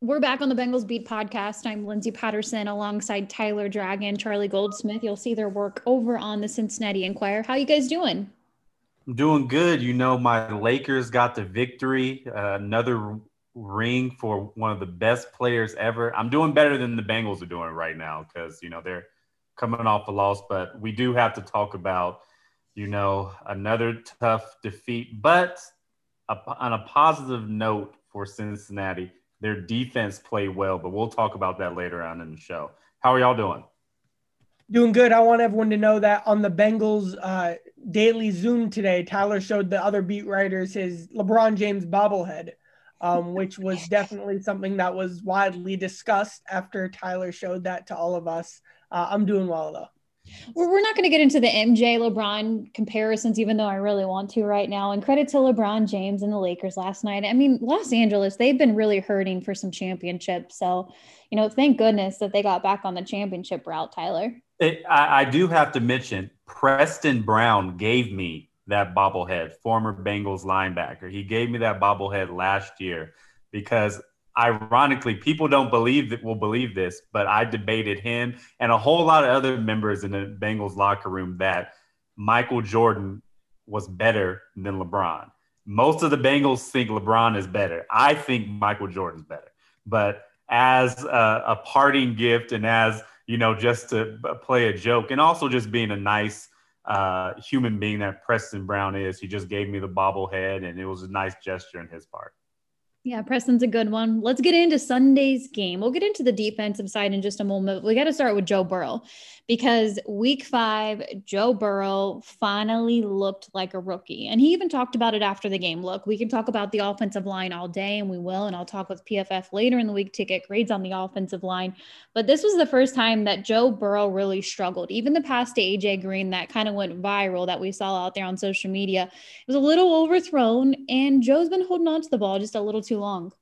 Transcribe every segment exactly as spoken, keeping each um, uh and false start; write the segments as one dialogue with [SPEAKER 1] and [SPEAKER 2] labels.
[SPEAKER 1] We're back on the Bengals Beat podcast. I'm Lindsay Patterson alongside Tyler Dragon, Charlie Goldsmith. You'll see their work over on the Cincinnati Enquirer. How you guys doing?
[SPEAKER 2] I'm doing good. You know, my Lakers got the victory, uh, another ring for one of the best players ever. I'm doing better than the Bengals are doing right now because, you know, they're coming off a loss, but we do have to talk about, you know, another tough defeat. But a, on a positive note for Cincinnati, their defense played well, but we'll talk about that later on in the show. How are y'all doing?
[SPEAKER 3] Doing good. I want everyone to know that on the Bengals uh, daily Zoom today, Tyler showed the other beat writers his LeBron James bobblehead, um, which was definitely something that was widely discussed after Tyler showed that to all of us. Uh, I'm doing well, though.
[SPEAKER 1] We're not going to get into the M J LeBron comparisons, even though I really want to right now. And credit to LeBron James and the Lakers last night. I mean, Los Angeles, they've been really hurting for some championships. So, you know, thank goodness that they got back on the championship route, Tyler.
[SPEAKER 2] It, I, I do have to mention, Preston Brown gave me that bobblehead, former Bengals linebacker. He gave me that bobblehead last year because – ironically, people don't believe that will believe this, but I debated him and a whole lot of other members in the Bengals locker room that Michael Jordan was better than LeBron. Most of the Bengals think LeBron is better. I think Michael Jordan's better. But as a, a parting gift and as, you know, just to play a joke and also just being a nice uh, human being that Preston Brown is, he just gave me the bobblehead and it was a nice gesture on his part.
[SPEAKER 1] Yeah, Preston's a good one. Let's get into Sunday's game. We'll get into the defensive side in just a moment. We got to start with Joe Burrow because week five, Joe Burrow finally looked like a rookie. And he even talked about it after the game. Look, we can talk about the offensive line all day and we will. And I'll talk with P F F later in the week to get grades on the offensive line. But this was the first time that Joe Burrow really struggled. Even the pass to A J Green that kind of went viral that we saw out there on social media, it was a little overthrown. And Joe's been holding on to the ball just a little too long.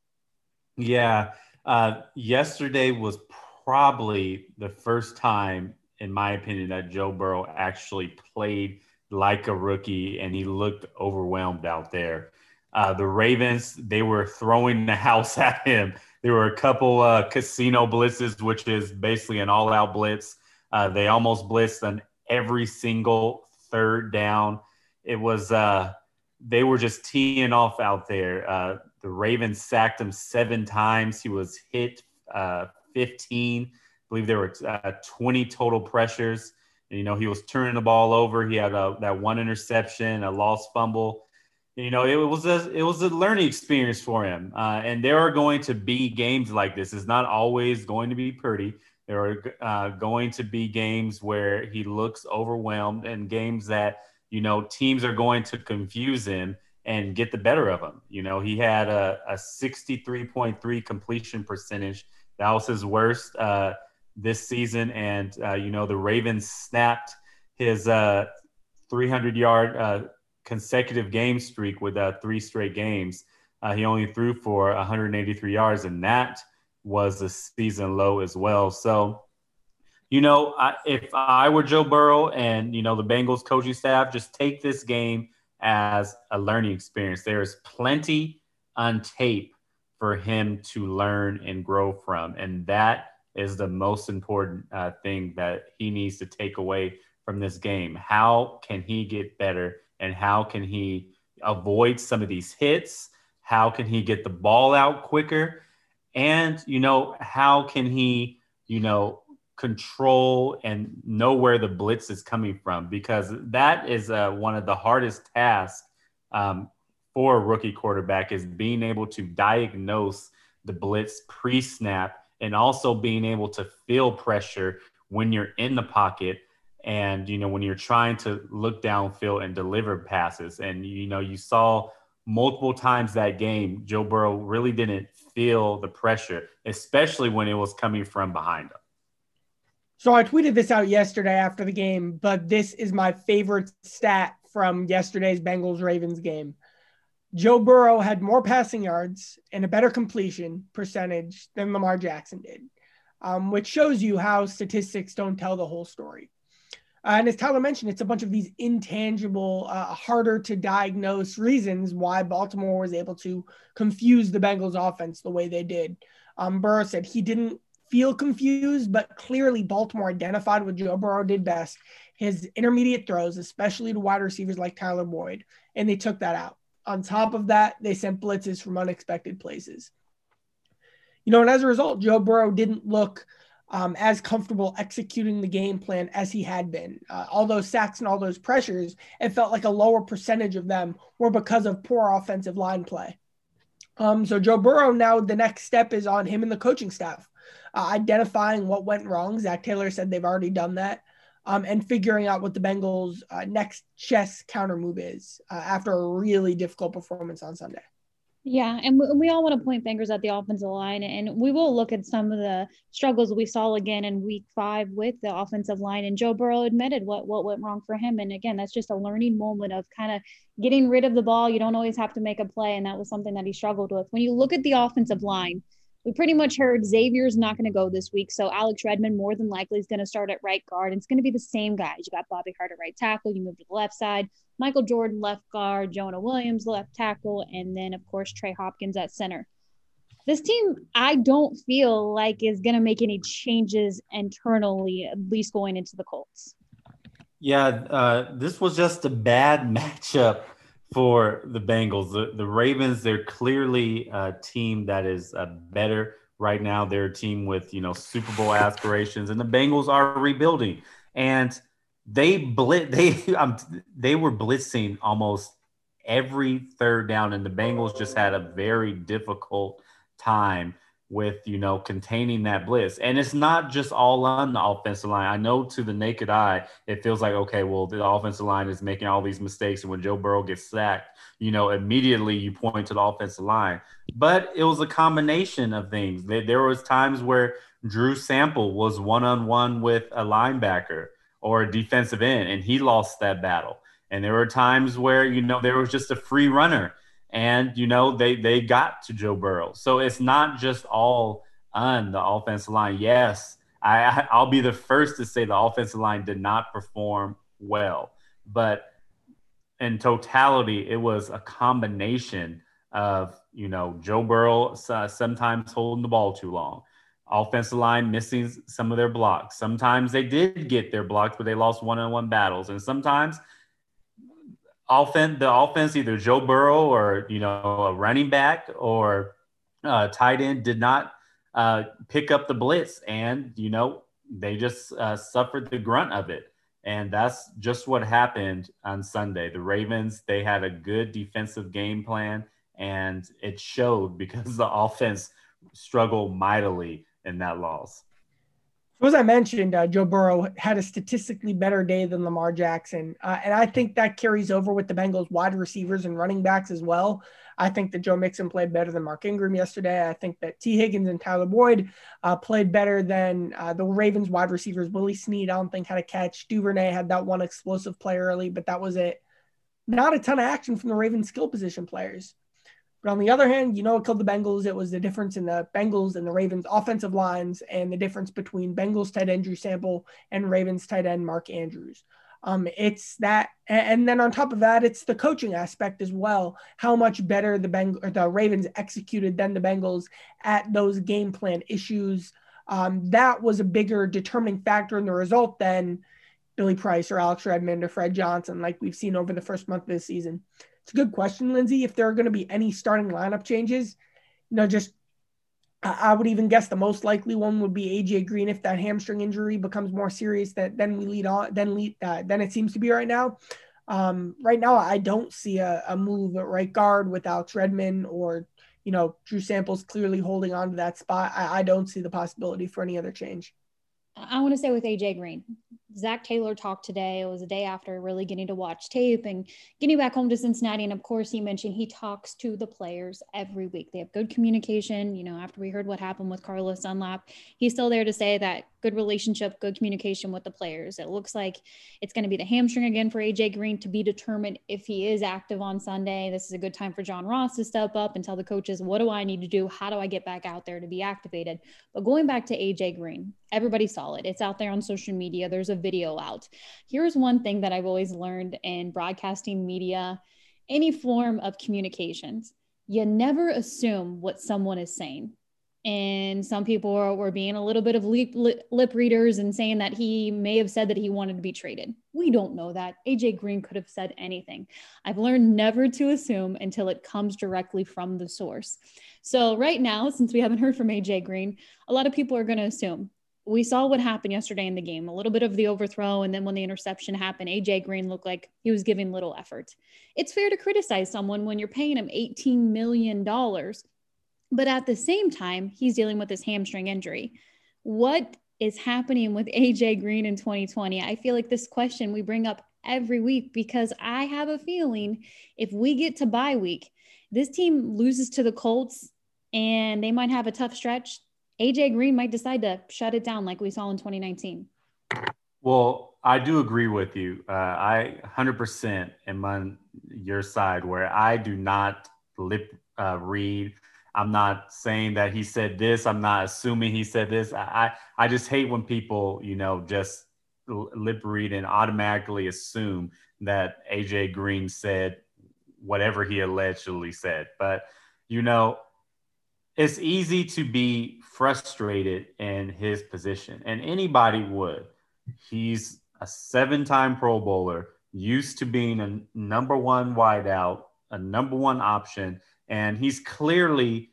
[SPEAKER 2] Yeah. Uh, yesterday was probably the first time, in my opinion, that Joe Burrow actually played like a rookie and he looked overwhelmed out there. Uh, the Ravens, they were throwing the house at him. There were a couple uh, casino blitzes, which is basically an all-out blitz. Uh, they almost blitzed on every single third down. It was uh, they were just teeing off out there. Uh, the Ravens sacked him seven times. He was hit uh, fifteen. I believe there were uh, twenty total pressures. And, you know, he was turning the ball over. He had a, that one interception, a lost fumble. You know, it was a it was a learning experience for him. Uh, and there are going to be games like this. It's not always going to be pretty. There are uh, going to be games where he looks overwhelmed and games that, you know, teams are going to confuse him and get the better of him. You know, he had a, a sixty-three point three completion percentage. That was his worst uh, this season. And, uh, you know, the Ravens snapped his uh, three hundred yard uh, consecutive game streak with uh, three straight games. Uh, he only threw for one hundred eighty-three yards, and that was a season low as well. So, you know, I, if I were Joe Burrow and, you know, the Bengals coaching staff, just take this game as a learning experience. There is plenty on tape for him to learn and grow from. And that is the most important uh, thing that he needs to take away from this game. How can he get better? And how can he avoid some of these hits? How can he get the ball out quicker? And, you know, how can he, you know, control and know where the blitz is coming from? Because that is uh, one of the hardest tasks um, for a rookie quarterback, is being able to diagnose the blitz pre-snap and also being able to feel pressure when you're in the pocket. And, you know, when you're trying to look downfield and deliver passes. And, you know, you saw multiple times that game, Joe Burrow really didn't feel the pressure, especially when it was coming from behind him.
[SPEAKER 3] So I tweeted this out yesterday after the game, but this is my favorite stat from yesterday's Bengals-Ravens game. Joe Burrow had more passing yards and a better completion percentage than Lamar Jackson did, um, which shows you how statistics don't tell the whole story. Uh, and as Tyler mentioned, it's a bunch of these intangible, uh, harder to diagnose reasons why Baltimore was able to confuse the Bengals offense the way they did. Um, Burrow said he didn't feel confused, but clearly Baltimore identified what Joe Burrow did best, his intermediate throws, especially to wide receivers like Tyler Boyd, and they took that out. On top of that, they sent blitzes from unexpected places. You know, and as a result, Joe Burrow didn't look Um, as comfortable executing the game plan as he had been. Uh, all those sacks and all those pressures, it felt like a lower percentage of them were because of poor offensive line play. Um, so Joe Burrow, now the next step is on him and the coaching staff, uh, identifying what went wrong. Zach Taylor said they've already done that, um, and figuring out what the Bengals' uh, next chess counter move is uh, after a really difficult performance on Sunday.
[SPEAKER 1] Yeah, and we, we all want to point fingers at the offensive line, and we will look at some of the struggles we saw again in week five with the offensive line, and Joe Burrow admitted what, what went wrong for him. And again, that's just a learning moment of kind of getting rid of the ball. You don't always have to make a play, and that was something that he struggled with. When you look at the offensive line, we pretty much heard Xavier's not going to go this week, so Alex Redmond more than likely is going to start at right guard. It's going to be the same guys. You got Bobby Hart at right tackle, you move to the left side, Michael Jordan left guard, Jonah Williams left tackle, and then, of course, Trey Hopkins at center. This team, I don't feel like is going to make any changes internally, at least going into the Colts.
[SPEAKER 2] Yeah, uh, this was just a bad matchup for the Bengals. The, the Ravens, they're clearly a team that is uh, better right now. They're a team with, you know, Super Bowl aspirations, and the Bengals are rebuilding. And they blitz, they um, they were blitzing almost every third down, and the Bengals just had a very difficult time with, you know, containing that blitz. And it's not just all on the offensive line. I know to the naked eye, it feels like, okay, well, the offensive line is making all these mistakes. And when Joe Burrow gets sacked, you know, immediately you point to the offensive line. But it was a combination of things. There was times where Drew Sample was one-on-one with a linebacker or a defensive end, and he lost that battle. And there were times where, you know, there was just a free runner, and, you know, they they got to Joe Burrow. So it's not just all on the offensive line. Yes, I, I'll be the first to say the offensive line did not perform well. But in totality, it was a combination of, you know, Joe Burrow uh, sometimes holding the ball too long, offensive line missing some of their blocks. Sometimes they did get their blocks, but they lost one-on-one battles. And sometimes – Offense, the offense, either Joe Burrow or, you know, a running back or a tight end did not uh, pick up the blitz, and, you know, they just uh, suffered the grunt of it. And that's just what happened on Sunday. The Ravens, they had a good defensive game plan, and it showed because the offense struggled mightily in that loss.
[SPEAKER 3] So as I mentioned, uh, Joe Burrow had a statistically better day than Lamar Jackson. Uh, and I think that carries over with the Bengals wide receivers and running backs as well. I think that Joe Mixon played better than Mark Ingram yesterday. I think that T. Higgins and Tyler Boyd uh, played better than uh, the Ravens wide receivers. Willie Snead, I don't think, had a catch. Duvernay had that one explosive play early, but that was it. Not a ton of action from the Ravens skill position players. But on the other hand, you know what killed the Bengals? It was the difference in the Bengals and the Ravens offensive lines and the difference between Bengals tight end Drew Sample and Ravens tight end Mark Andrews. Um, it's that, and then on top of that, it's the coaching aspect as well. How much better the Beng- or the Ravens executed than the Bengals at those game plan issues. Um, that was a bigger determining factor in the result than Billy Price or Alex Redmond or Fred Johnson, like we've seen over the first month of this season. It's a good question, Lindsay. If there are going to be any starting lineup changes, you know, just I would even guess the most likely one would be A J Green if that hamstring injury becomes more serious that then we lead on, then lead uh, than it seems to be right now. Um, right now, I don't see a, a move at right guard with Alex Redmond or, you know, Drew Samples clearly holding on to that spot. I, I don't see the possibility for any other change.
[SPEAKER 1] I want to say with A J Green, Zach Taylor talked today. It was a day after really getting to watch tape and getting back home to Cincinnati. And of course, he mentioned he talks to the players every week. They have good communication. You know, after we heard what happened with Carlos Dunlap, he's still there to say that good relationship, good communication with the players. It looks like it's going to be the hamstring again for A J Green, to be determined if he is active on Sunday. This is a good time for John Ross to step up and tell the coaches, what do I need to do? How do I get back out there to be activated? But going back to A J Green, everybody saw it. It's out there on social media. There's a video out. Here's one thing that I've always learned in broadcasting media, any form of communications. You never assume what someone is saying. And some people were, were being a little bit of lip, lip, lip readers and saying that he may have said that he wanted to be traded. We don't know that. A J Green could have said anything. I've learned never to assume until it comes directly from the source. So right now, since we haven't heard from A J Green, a lot of people are going to assume. We saw what happened yesterday in the game, a little bit of the overthrow. And then when the interception happened, A J Green looked like he was giving little effort. It's fair to criticize someone when you're paying him eighteen million dollars. But at the same time, he's dealing with this hamstring injury. What is happening with A J Green in twenty twenty? I feel like this question we bring up every week because I have a feeling if we get to bye week, this team loses to the Colts and they might have a tough stretch. A J Green might decide to shut it down like we saw in twenty nineteen.
[SPEAKER 2] Well, I do agree with you. Uh, I one hundred percent am on your side where I do not lip uh, read. I'm not saying that he said this. I'm not assuming he said this. I, I, I just hate when people, you know, just lip read and automatically assume that A J Green said whatever he allegedly said. But, you know, it's easy to be frustrated in his position, and anybody would. He's a seven-time Pro Bowler, used to being a number one wideout, a number one option, and he's clearly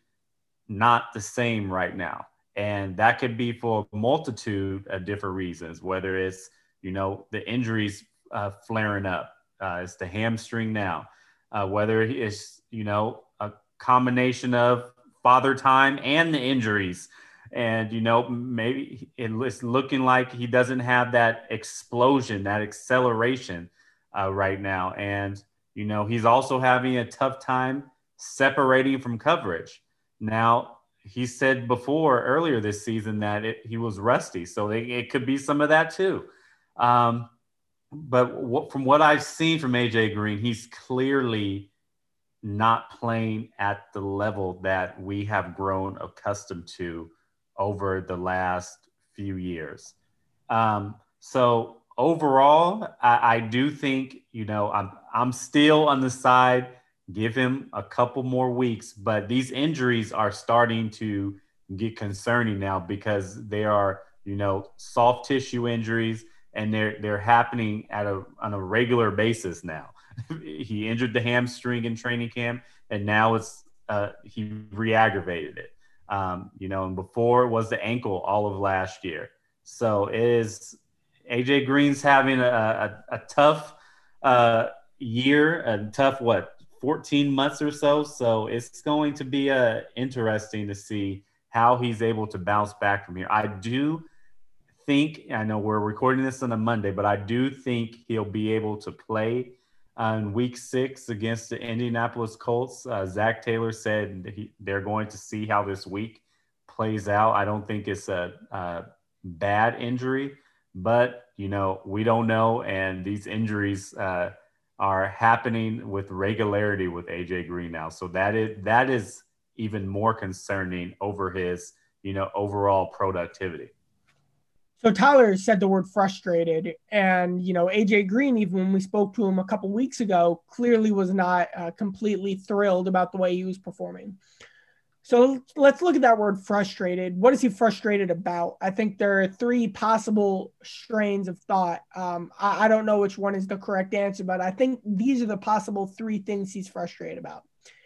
[SPEAKER 2] not the same right now. And that could be for a multitude of different reasons, whether it's, you know, the injuries uh, flaring up, uh, it's the hamstring now, uh, whether it's, you know, a combination of father time and the injuries. And, you know, maybe it's looking like he doesn't have that explosion, that acceleration uh, right now. And, you know, he's also having a tough time separating from coverage. Now, he said before earlier this season that it, he was rusty. So it, it could be some of that too. Um, but what, from what I've seen from A J Green, he's clearly not playing at the level that we have grown accustomed to over the last few years. Um, so overall, I, I do think, you know, I'm, I'm still on the side, give him a couple more weeks, but these injuries are starting to get concerning now because they are, you know, soft tissue injuries, and they're, they're happening at a, on a regular basis now. He injured the hamstring in training camp, and now it's uh, he re-aggravated it. Um, you know, and before it was the ankle all of last year. So it is A J Green's having a, a, a tough uh, year, a tough, what, fourteen months or so. So it's going to be uh, interesting to see how he's able to bounce back from here. I do think, I know we're recording this on a Monday, but I do think he'll be able to play on week six against the Indianapolis Colts. uh, Zach Taylor said he, they're going to see how this week plays out. I don't think it's a, a bad injury, but, you know, we don't know. And these injuries uh, are happening with regularity with A J Green now. So that is, that is even more concerning over his, you know, overall productivity.
[SPEAKER 3] So Tyler said the word frustrated, and, you know, A J Green, even when we spoke to him a couple weeks ago, clearly was not uh, completely thrilled about the way he was performing. So let's look at that word frustrated. What is he frustrated about? I think there are three possible strains of thought. Um, I, I don't know which one is the correct answer, but I think these are the possible three things he's frustrated about.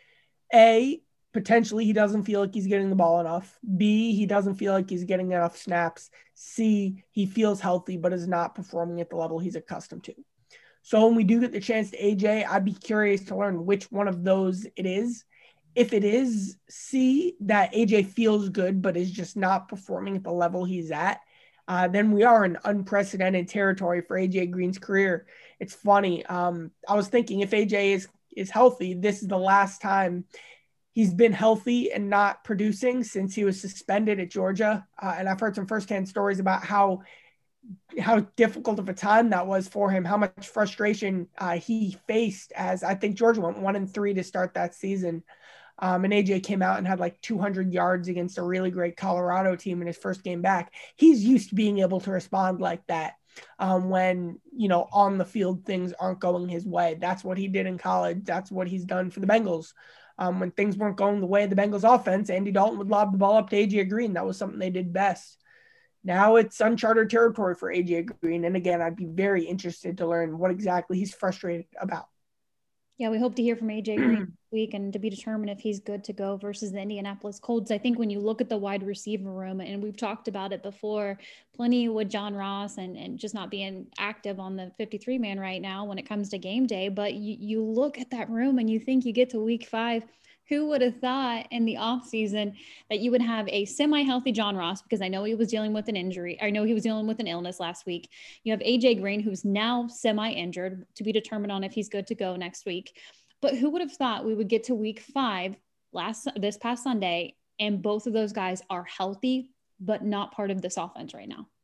[SPEAKER 3] A, potentially he doesn't feel like he's getting the ball enough. B, he doesn't feel like he's getting enough snaps. C, he feels healthy but is not performing at the level he's accustomed to. So when we do get the chance to A J, I'd be curious to learn which one of those it is. If it is C, that A J feels good but is just not performing at the level he's at, uh, then we are in unprecedented territory for A J Green's career. It's funny. Um, I was thinking if A J is, is healthy, this is the last time he's been healthy and not producing since he was suspended at Georgia. Uh, and I've heard some firsthand stories about how how difficult of a time that was for him, how much frustration uh, he faced, as I think Georgia went one and three to start that season. Um, and A J came out and had like two hundred yards against a really great Colorado team in his first game back. He's used to being able to respond like that um, when, you know, on the field, things aren't going his way. That's what he did in college. That's what he's done for the Bengals. Um, when things weren't going the way of the Bengals offense, Andy Dalton would lob the ball up to A J Green. That was something they did best. Now it's uncharted territory for A J Green. And again, I'd be very interested to learn what exactly he's frustrated about.
[SPEAKER 1] Yeah, we hope to hear from A J Green this week and to be determined if he's good to go versus the Indianapolis Colts. I think when you look at the wide receiver room, and we've talked about it before, plenty with John Ross and, and just not being active on the fifty-three man right now when it comes to game day. But you, you look at that room and you think you get to week five. Who would have thought in the offseason that you would have a semi-healthy John Ross, because I know he was dealing with an injury. I know he was dealing with an illness last week. You have A J Green, who's now semi-injured, to be determined on if he's good to go next week. But who would have thought we would get to week five last this past Sunday, and both of those guys are healthy, but not part of this offense right now?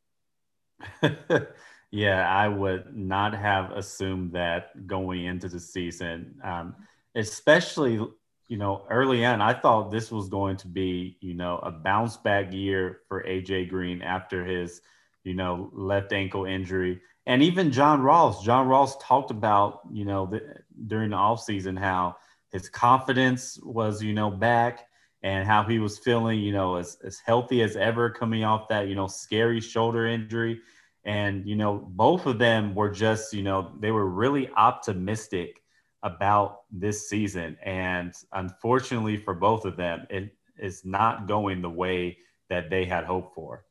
[SPEAKER 2] Yeah, I would not have assumed that going into the season, um, especially – you know, early on, I thought this was going to be, you know, a bounce back year for A J Green after his, you know, left ankle injury. And even John Ross, John Ross talked about, you know, the, during the offseason, how his confidence was, you know, back and how he was feeling, you know, as, as healthy as ever coming off that, you know, scary shoulder injury. And, you know, both of them were just, you know, they were really optimistic about this season. And unfortunately for both of them, it is not going the way that they had hoped for.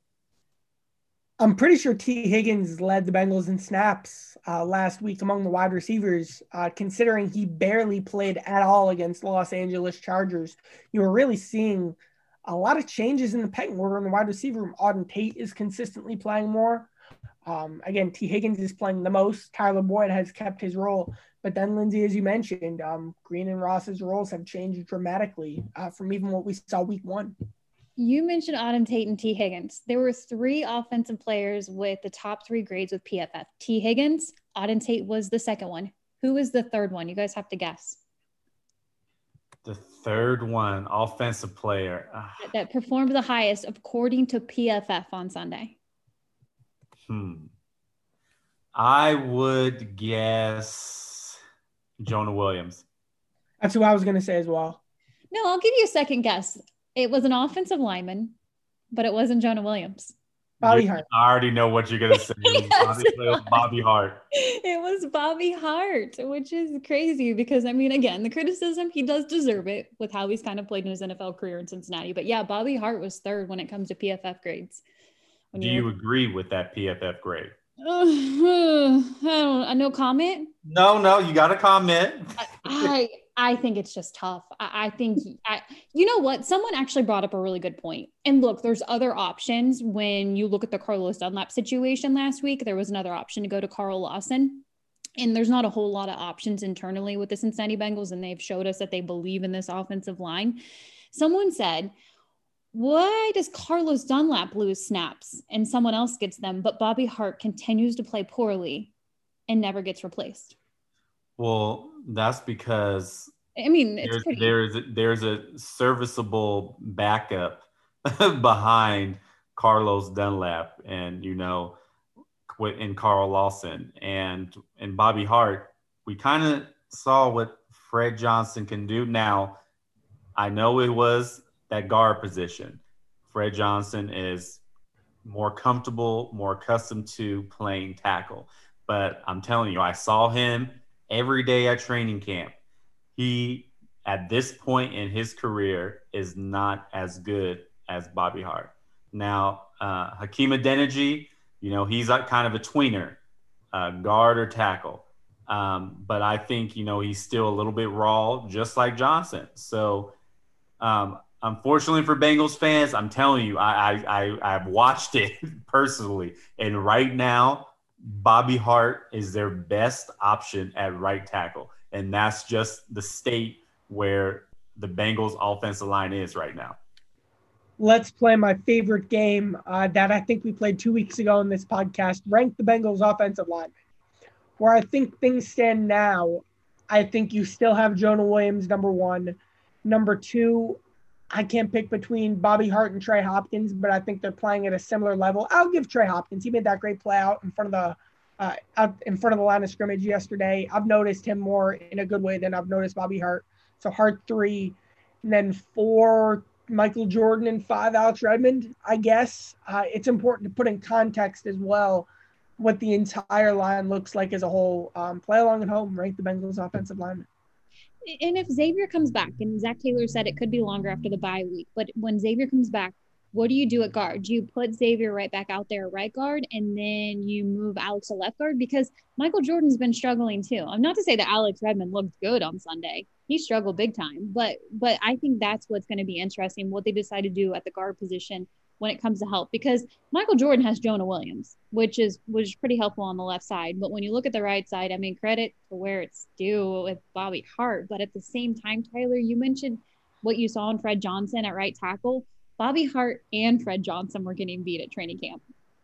[SPEAKER 3] I'm pretty sure T. Higgins led the Bengals in snaps uh, last week among the wide receivers, uh, considering he barely played at all against Los Angeles Chargers. You were really seeing a lot of changes in the pecking order in the wide receiver room. Auden Tate is consistently playing more. Um, again, T. Higgins is playing the most. Tyler Boyd has kept his role. But then, Lindsay, as you mentioned, um, Green and Ross's roles have changed dramatically uh, from even what we saw week one.
[SPEAKER 1] You mentioned Auden Tate and T. Higgins. There were three offensive players with the top three grades with P F F. T. Higgins, Auden Tate was the second one. Who was the third one? You guys have to guess.
[SPEAKER 2] The third one, offensive player.
[SPEAKER 1] That, that performed the highest according to P F F on Sunday.
[SPEAKER 2] Hmm. I would guess Jonah Williams.
[SPEAKER 3] That's who I was going to say as well.
[SPEAKER 1] No, I'll give you a second guess. It was an offensive lineman, but it wasn't Jonah Williams.
[SPEAKER 3] Bobby Hart.
[SPEAKER 2] I already know what you're going to say. It was, yes. Bobby, it was Bobby Hart.
[SPEAKER 1] It was Bobby Hart, which is crazy because, I mean, again, the criticism, he does deserve it with how he's kind of played in his N F L career in Cincinnati. But yeah, Bobby Hart was third when it comes to P F F grades.
[SPEAKER 2] When Do you, you agree with that P F F grade?
[SPEAKER 1] Uh, I don't, no comment.
[SPEAKER 2] No, no, you got to comment.
[SPEAKER 1] I I think it's just tough. I, I think I, you know what? Someone actually brought up a really good point. And look, there's other options when you look at the Carlos Dunlap situation last week. There was another option to go to Carl Lawson. And there's not a whole lot of options internally with the Cincinnati Bengals, and they've showed us that they believe in this offensive line. Someone said, why does Carlos Dunlap lose snaps and someone else gets them, but Bobby Hart continues to play poorly and never gets replaced?
[SPEAKER 2] Well, that's because
[SPEAKER 1] I mean, it's
[SPEAKER 2] there's
[SPEAKER 1] pretty...
[SPEAKER 2] there's, there's a serviceable backup behind Carlos Dunlap and, you know, in Carl Lawson and, and Bobby Hart. We kind of saw what Fred Johnson can do. Now, I know it was that guard position. Fred Johnson is more comfortable, more accustomed to playing tackle. But I'm telling you, I saw him every day at training camp. He, at this point in his career, is not as good as Bobby Hart. Now, uh, Hakeem Adeniji, you know, he's like kind of a tweener, uh, guard or tackle. Um, but I think, you know, he's still a little bit raw, just like Johnson. So, um, unfortunately for Bengals fans, I'm telling you, I, I, I, I've watched it personally. And right now, Bobby Hart is their best option at right tackle. And that's just the state where the Bengals offensive line is right now.
[SPEAKER 3] Let's play my favorite game uh, that I think we played two weeks ago in this podcast, Rank the Bengals offensive line. Where I think things stand now, I think you still have Jonah Williams, number one. Number two, I can't pick between Bobby Hart and Trey Hopkins, but I think they're playing at a similar level. I'll give Trey Hopkins. He made that great play out in front of the uh, out in front of the line of scrimmage yesterday. I've noticed him more in a good way than I've noticed Bobby Hart. So Hart three, and then four, Michael Jordan, and five, Alex Redmond, I guess. Uh, it's important to put in context as well what the entire line looks like as a whole. Um, play along at home, rank the Bengals offensive lineman.
[SPEAKER 1] And if Xavier comes back, and Zach Taylor said it could be longer after the bye week, but when Xavier comes back, what do you do at guard? Do you put Xavier right back out there at right guard, and then you move Alex to left guard? Because Michael Jordan's been struggling too. I'm not to say that Alex Redmond looked good on Sunday. He struggled big time, but but I think that's what's going to be interesting, what they decide to do at the guard position when it comes to help, because Michael Jordan has Jonah Williams, which is which is pretty helpful on the left side. But when you look at the right side, I mean, credit to where it's due with Bobby Hart. But at the same time, Tyler, you mentioned what you saw in Fred Johnson at right tackle. Bobby Hart and Fred Johnson were getting beat at training camp.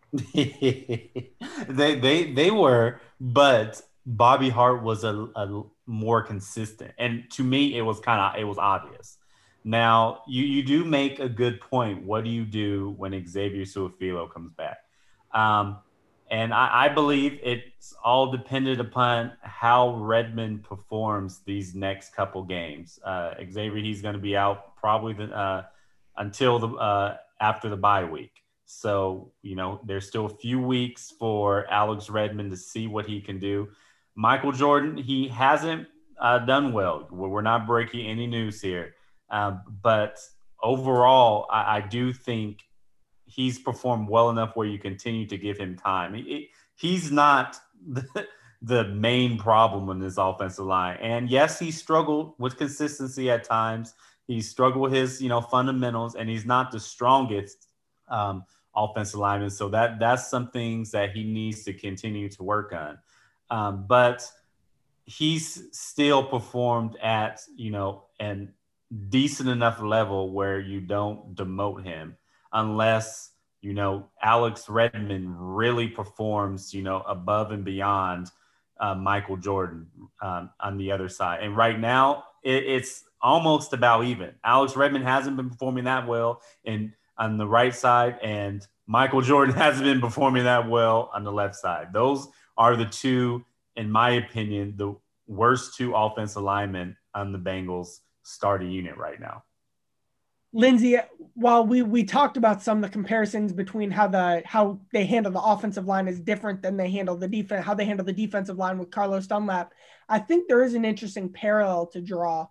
[SPEAKER 2] they they they were, but Bobby Hart was a, a more consistent, and to me, it was kind of it was obvious. Now, you, you do make a good point. What do you do when Xavier Su'a-Filo comes back? Um, and I, I believe it's all dependent upon how Redmond performs these next couple games. Uh, Xavier, he's going to be out probably the, uh, until the uh, after the bye week. So, you know, there's still a few weeks for Alex Redmond to see what he can do. Michael Jordan, he hasn't uh, done well. We're not breaking any news here. Um, but overall, I, I do think he's performed well enough where you continue to give him time. He, he's not the, the main problem in this offensive line. And yes, he struggled with consistency at times. He struggled with his, you know, fundamentals, and he's not the strongest um, offensive lineman. So that that's some things that he needs to continue to work on. Um, but he's still performed at, you know, an decent enough level where you don't demote him unless, you know, Alex Redmond really performs, you know, above and beyond uh, Michael Jordan um, on the other side. And right now it, it's almost about even. Alex Redmond hasn't been performing that well in on the right side, and Michael Jordan hasn't been performing that well on the left side. Those are the two, in my opinion, the worst two offensive linemen on the Bengals starting unit right now.
[SPEAKER 3] Lindsay, while we we talked about some of the comparisons between how the how they handle the offensive line is different than they handle the defense, how they handle the defensive line with Carlos Dunlap, I think there is an interesting parallel to draw.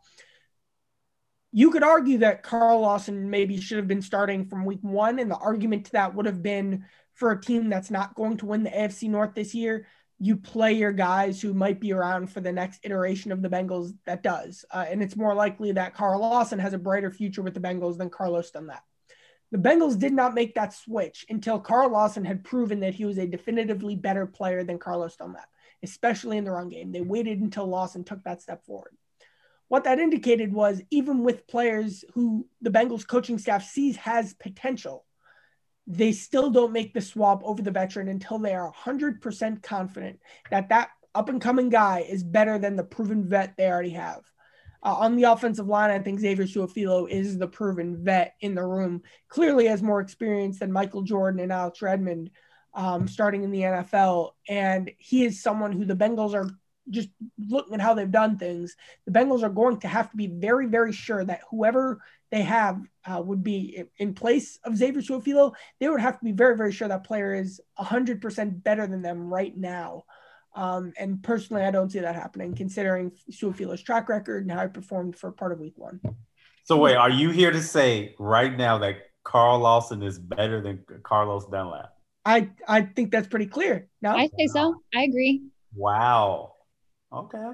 [SPEAKER 3] You could argue that Carl Lawson maybe should have been starting from week one, and the argument to that would have been for a team that's not going to win the A F C North this year, you play your guys who might be around for the next iteration of the Bengals that does. Uh, and it's more likely that Carl Lawson has a brighter future with the Bengals than Carlos Dunlap. The Bengals did not make that switch until Carl Lawson had proven that he was a definitively better player than Carlos Dunlap, especially in the run game. They waited until Lawson took that step forward. What that indicated was even with players who the Bengals coaching staff sees has potential, they still don't make the swap over the veteran until they are one hundred percent confident that that up-and-coming guy is better than the proven vet they already have. Uh, on the offensive line, I think Xavier Su'a-Filo is the proven vet in the room, clearly has more experience than Michael Jordan and Alex Redmond um, starting in the N F L, and he is someone who the Bengals are just looking at how they've done things. The Bengals are going to have to be very, very sure that whoever they have uh, would be in place of Xavier Su'a-Filo. They would have to be very, very sure that player is one hundred percent better than them right now. Um, and personally, I don't see that happening, considering Su'a-Filo's track record and how he performed for part of week one.
[SPEAKER 2] So wait, are you here to say right now that Carl Lawson is better than Carlos Dunlap?
[SPEAKER 3] I, I think that's pretty clear. No?
[SPEAKER 1] I say so. I agree.
[SPEAKER 2] Wow. Okay.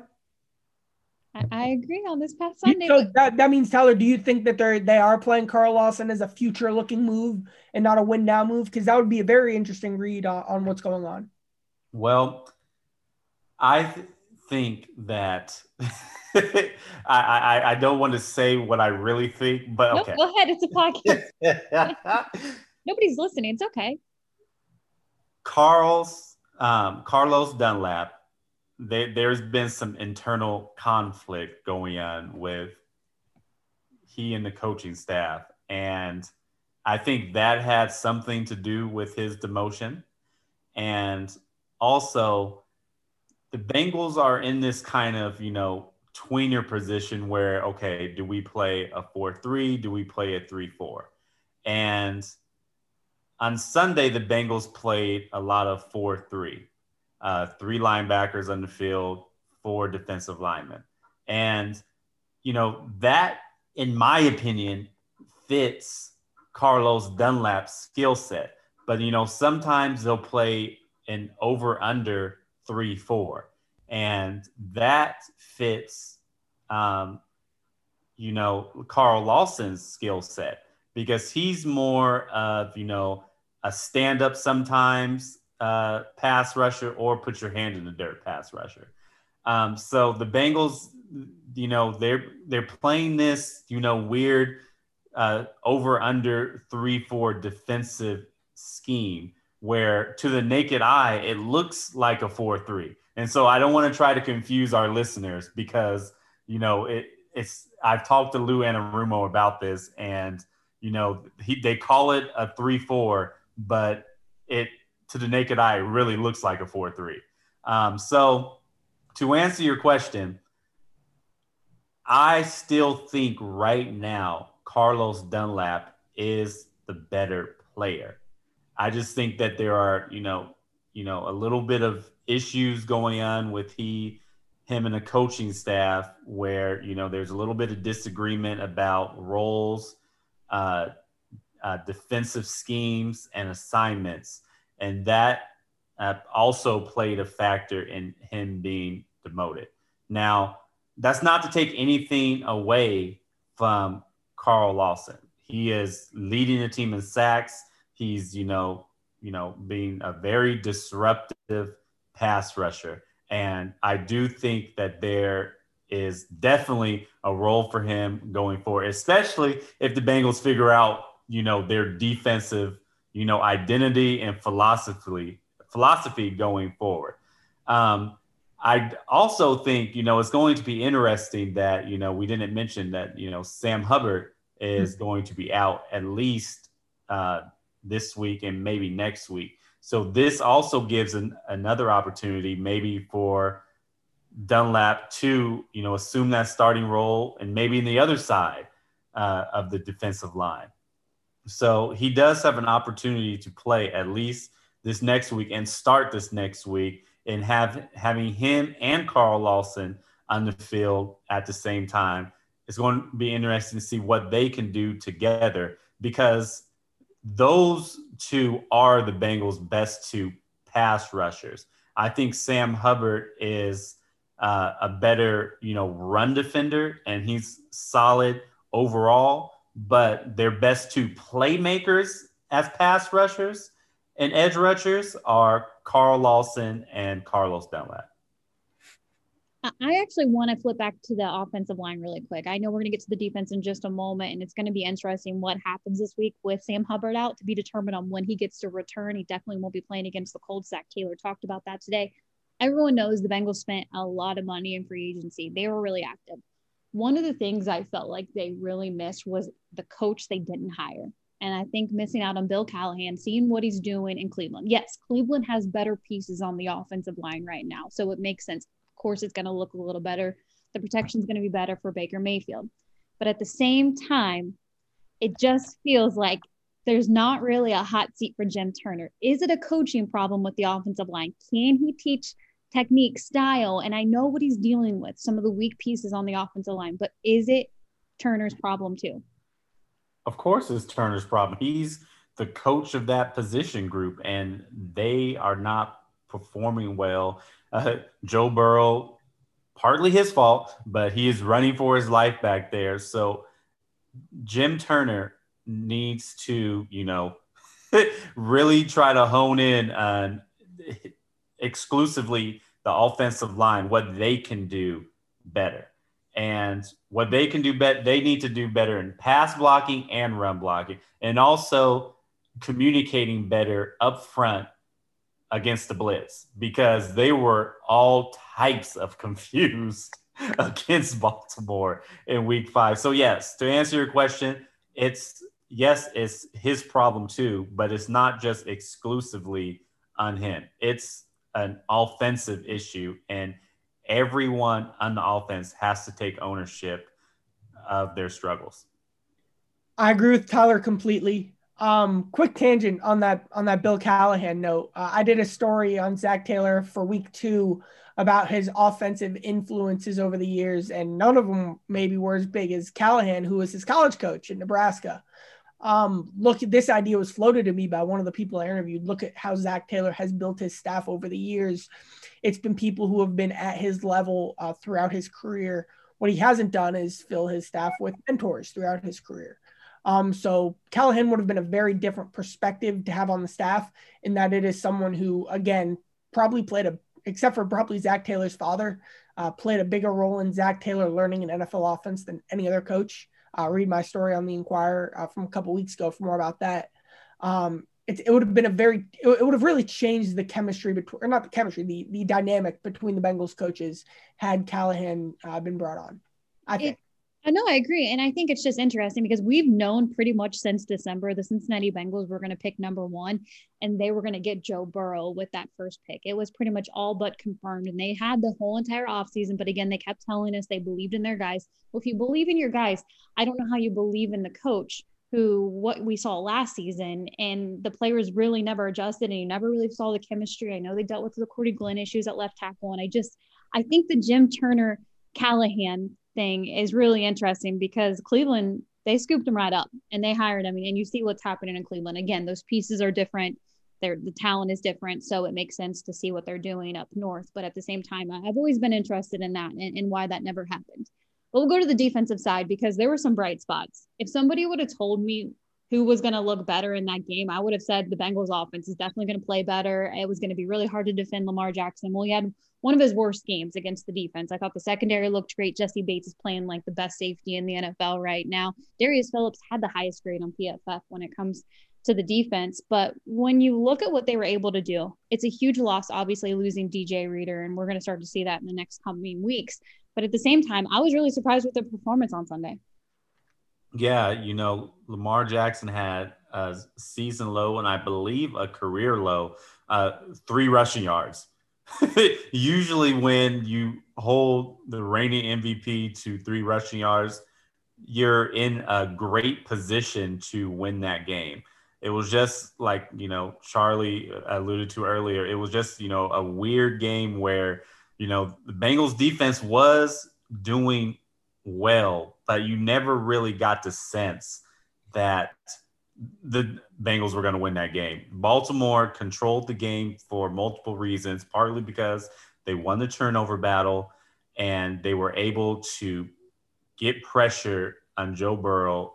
[SPEAKER 1] I, I agree on this past Sunday.
[SPEAKER 3] So that, that means, Tyler, do you think that they're they are playing Carl Lawson as a future looking move and not a win now move? Because that would be a very interesting read on, on what's going on.
[SPEAKER 2] Well, I th- think that I, I I don't want to say what I really think, but
[SPEAKER 1] Nope,
[SPEAKER 2] okay.
[SPEAKER 1] go ahead. It's a podcast. Nobody's listening. It's okay.
[SPEAKER 2] Carl's um, Carlos Dunlap. There, there's been some internal conflict going on with he and the coaching staff, and I think that had something to do with his demotion. And also, the Bengals are in this kind of, you know, tweener position where, okay, do we play a four three? Do we play a three four? And on Sunday, the Bengals played a lot of four three, uh, three linebackers on the field, four defensive linemen. And, you know, that, in my opinion, fits Carlos Dunlap's skill set. But, you know, sometimes they'll play an over under three four. And that fits, um, you know, Carl Lawson's skill set because he's more of, you know, a stand up sometimes uh, pass rusher or put your hand in the dirt pass rusher. Um, so the Bengals, you know, they're they're playing this, you know, weird uh, over under three four defensive scheme where to the naked eye it looks like a four three. And so I don't want to try to confuse our listeners because, you know, it it's I've talked to Lou Anarumo about this, and you know he they call it a three four, but it to the naked eye it really looks like a four three. Um, so to answer your question, I still think right now Carlos Dunlap is the better player. I just think that there are, you know, you know, a little bit of issues going on with he, him and the coaching staff where, you know, there's a little bit of disagreement about roles, uh, uh, defensive schemes and assignments. And that uh, also played a factor in him being demoted. Now, that's not to take anything away from Carl Lawson. He is leading the team in sacks. He's, you know, you know, being a very disruptive pass rusher. And I do think that there is definitely a role for him going forward, especially if the Bengals figure out, you know, their defensive, you know, identity and philosophy, philosophy going forward. Um, I also think, you know, it's going to be interesting that, you know, we didn't mention that, you know, Sam Hubbard is mm-hmm. going to be out at least uh, this week and maybe next week. So this also gives an, another opportunity maybe for Dunlap to, you know, assume that starting role and maybe in the other side uh, of the defensive line. So he does have an opportunity to play at least this next week and start this next week and have having him and Carl Lawson on the field at the same time. It's going to be interesting to see what they can do together because those two are the Bengals' best two pass rushers. I think Sam Hubbard is uh, a better, you know, run defender, and he's solid overall. But their best two playmakers as pass rushers and edge rushers are Carl Lawson and Carlos Dunlap.
[SPEAKER 1] I actually want to flip back to the offensive line really quick. I know we're going to get to the defense in just a moment, and it's going to be interesting what happens this week with Sam Hubbard out to be determined on when he gets to return. He definitely won't be playing against the Colts. Zach Taylor talked about that today. Everyone knows the Bengals spent a lot of money in free agency. They were really active. One of the things I felt like they really missed was the coach they didn't hire. And I think missing out on Bill Callahan, seeing what he's doing in Cleveland. Yes, Cleveland has better pieces on the offensive line right now, so it makes sense. Of course, it's going to look a little better. The protection is going to be better for Baker Mayfield. But at the same time, it just feels like there's not really a hot seat for Jim Turner. Is it a coaching problem with the offensive line? Can he teach technique, style? And I know what he's dealing with, some of the weak pieces on the offensive line, but is it Turner's problem too?
[SPEAKER 2] Of course it's Turner's problem. He's the coach of that position group, and they are not performing well. Uh, Joe Burrow, partly his fault, but he is running for his life back there. So Jim Turner needs to, you know, really try to hone in on exclusively the offensive line, what they can do better. And what they can do better, they need to do better in pass blocking and run blocking, and also communicating better up front against the blitz, because they were all types of confused against Baltimore in week five. So yes, to answer your question, it's yes, it's his problem too, but it's not just exclusively on him. It's an offensive issue, and everyone on the offense has to take ownership of their struggles.
[SPEAKER 3] I agree with Tyler completely. Um, quick tangent on that on that Bill Callahan note. Uh, I did a story on Zac Taylor for week two about his offensive influences over the years, and none of them maybe were as big as Callahan, who was his college coach in Nebraska. Um, look, this idea was floated to me by one of the people I interviewed. Look at how Zac Taylor has built his staff over the years. It's been people who have been at his level uh, throughout his career. What he hasn't done is fill his staff with mentors throughout his career. Um, so Callahan would have been a very different perspective to have on the staff, in that it is someone who, again, probably played a, except for probably Zac Taylor's father, uh, played a bigger role in Zac Taylor learning an N F L offense than any other coach. Uh, read my story on the Inquirer uh, from a couple weeks ago for more about that. Um, it, it would have been a very, it, it would have really changed the chemistry between, or not the chemistry, the, the dynamic between the Bengals coaches had Callahan uh, been brought on, I think.
[SPEAKER 1] It, I know, I agree. And I think it's just interesting because we've known pretty much since December, the Cincinnati Bengals were going to pick number one, and they were going to get Joe Burrow with that first pick. It was pretty much all but confirmed, and they had the whole entire offseason. But again, they kept telling us they believed in their guys. Well, if you believe in your guys, I don't know how you believe in the coach, who what we saw last season, and the players really never adjusted, and you never really saw the chemistry. I know they dealt with the Cordy Glenn issues at left tackle, and I just, I think the Jim Turner Callahan thing is really interesting because Cleveland, they scooped him right up and they hired him, and you see what's happening in Cleveland. Again, those pieces are different. They're, the talent is different, so it makes sense to see what they're doing up north. But at the same time, I've always been interested in that and, and why that never happened. But we'll go to the defensive side because there were some bright spots. If somebody would have told me who was going to look better in that game, I would have said the Bengals offense is definitely going to play better. It was going to be really hard to defend Lamar Jackson. Well, he had one of his worst games against the defense. I thought the secondary looked great. Jesse Bates is playing like the best safety in the N F L right now. Darius Phillips had the highest grade on P F F when it comes to the defense. But when you look at what they were able to do, it's a huge loss, obviously losing D J Reader, and we're going to start to see that in the next coming weeks. But at the same time, I was really surprised with their performance on Sunday.
[SPEAKER 2] Yeah, you know, Lamar Jackson had a season low and I believe a career low, uh, three rushing yards. Usually when you hold the reigning M V P to three rushing yards, you're in a great position to win that game. It was just like, you know, Charlie alluded to earlier. It was just, you know, a weird game where, you know, the Bengals defense was doing well, but you never really got the sense that the Bengals were going to win that game. Baltimore controlled the game for multiple reasons, partly because they won the turnover battle and they were able to get pressure on Joe Burrow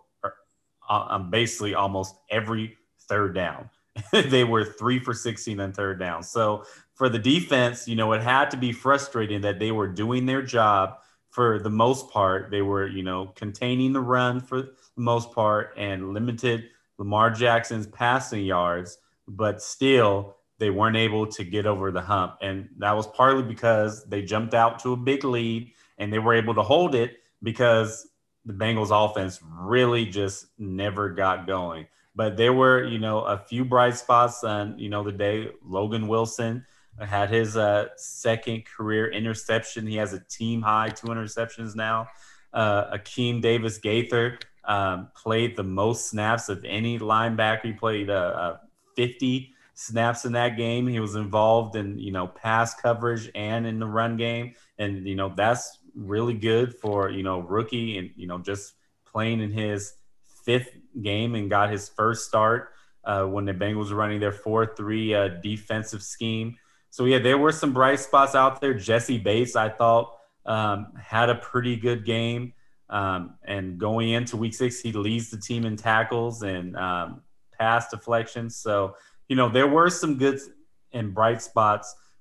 [SPEAKER 2] on basically almost every third down. They were three for sixteen on third down. So for the defense, you know, it had to be frustrating that they were doing their job for the most part. They were, you know, containing the run for the most part and limited Lamar Jackson's passing yards, but still they weren't able to get over the hump. And that was partly because they jumped out to a big lead and they were able to hold it because the Bengals offense really just never got going. But there were, you know, a few bright spots on, you know, the day. Logan Wilson had his uh, second career interception. He has a team high two interceptions now. Uh, Akeem Davis Gaither um, played the most snaps of any linebacker. He played uh, uh, fifty snaps in that game. He was involved in, you know, pass coverage and in the run game. And, you know, that's really good for, you know, rookie and, you know, just playing in his fifth game and got his first start uh, when the Bengals were running their four three uh, defensive scheme. So, yeah, there were some bright spots out there. Jesse Bates, I thought, um, had a pretty good game. Um, and going into week six, he leads the team in tackles and um, pass deflections. So, you know, there were some good and bright spots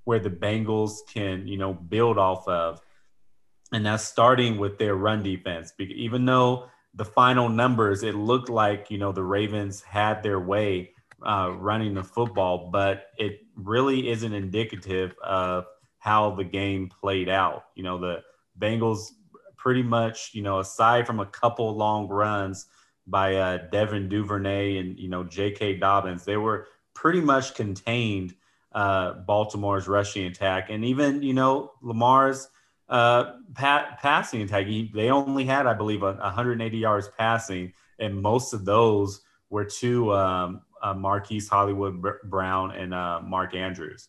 [SPEAKER 2] where the Bengals can, you know, build off of. And that's starting with their run defense. Even though the final numbers, it looked like, you know, the Ravens had their way uh, running the football, but it really isn't indicative of how the game played out. You know, the Bengals pretty much, you know, aside from a couple long runs by uh, Devin Duvernay and, you know, J K. Dobbins, they were pretty much contained uh, Baltimore's rushing attack. And even, you know, Lamar's uh, pa- passing attack, he, they only had, I believe, one hundred eighty yards passing, and most of those were to um, uh, Marquise Hollywood Brown and uh, Mark Andrews.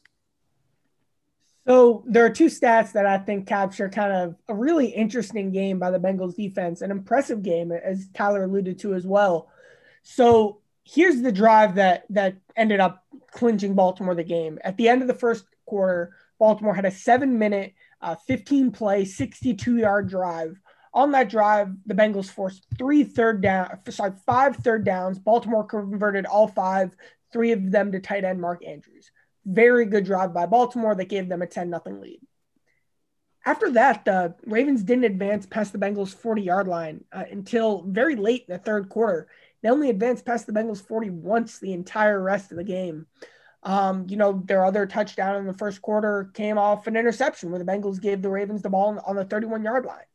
[SPEAKER 3] So there are two stats that I think capture kind of a really interesting game by the Bengals defense, an impressive game, as Tyler alluded to as well. So here's the drive that that ended up clinching Baltimore the game. At the end of the first quarter, Baltimore had a seven-minute, uh, fifteen-play, sixty-two-yard drive. On that drive, the Bengals forced three third down, sorry, five third downs. Baltimore converted all five, three of them to tight end Mark Andrews. Very good drive by Baltimore that gave them a ten nothing lead. After that, the Ravens didn't advance past the Bengals' forty-yard line uh, until very late in the third quarter. They only advanced past the Bengals' forty once the entire rest of the game. Um, you know, their other touchdown in the first quarter came off an interception where the Bengals gave the Ravens the ball on the thirty-one-yard line.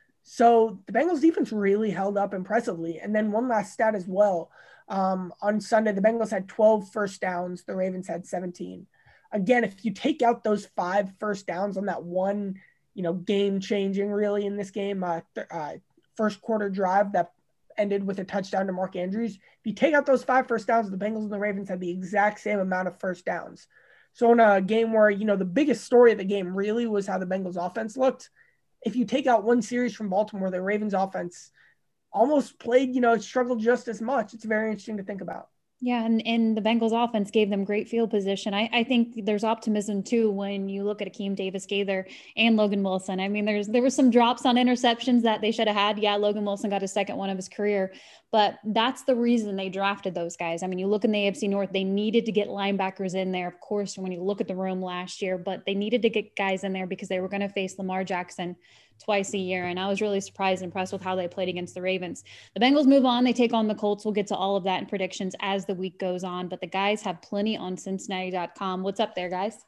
[SPEAKER 3] So the Bengals defense really held up impressively. And then one last stat as well. Um, on Sunday, the Bengals had twelve first downs. The Ravens had seventeen. Again, if you take out those five first downs on that one, you know, game changing really in this game, uh, th- uh, first quarter drive that ended with a touchdown to Mark Andrews. If you take out those five first downs, the Bengals and the Ravens had the exact same amount of first downs. So in a game where, you know, the biggest story of the game really was how the Bengals offense looked. If you take out one series from Baltimore, the Ravens offense almost played, you know, struggled just as much. It's very interesting to think about.
[SPEAKER 1] Yeah, and, and the Bengals offense gave them great field position. I, I think there's optimism too when you look at Akeem Davis-Gaither and Logan Wilson. I mean, there's there were some drops on interceptions that they should have had. Yeah, Logan Wilson got his second one of his career, but that's the reason they drafted those guys. I mean, you look in the A F C North, they needed to get linebackers in there, of course, when you look at the room last year, but they needed to get guys in there because they were going to face Lamar Jackson twice a year. And I was really surprised and impressed with how they played against the Ravens. The Bengals move on. They take on the Colts. We'll get to all of that in predictions as the week goes on, but the guys have plenty on Cincinnati dot com. What's up there, guys?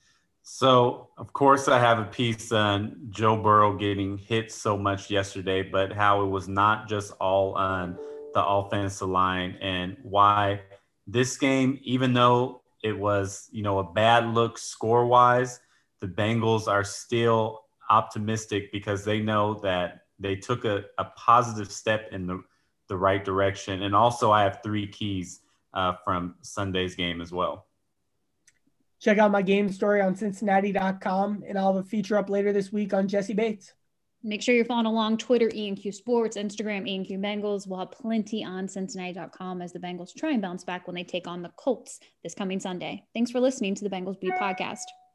[SPEAKER 2] So, of course, I have a piece on Joe Burrow getting hit so much yesterday, but how it was not just all on the offensive line and why this game, even though it was, you know, a bad look score-wise, the Bengals are still optimistic because they know that they took a, a positive step in the, the right direction. And also I have three keys uh, from Sunday's game as well.
[SPEAKER 3] Check out my game story on Cincinnati dot com, and I'll have a feature up later this week on Jesse Bates.
[SPEAKER 1] Make sure you're following along Twitter, E and Q Sports, Instagram, E and Q Bengals. We'll have plenty on Cincinnati dot com as the Bengals try and bounce back when they take on the Colts this coming Sunday. Thanks for listening to the Bengals Beat Podcast.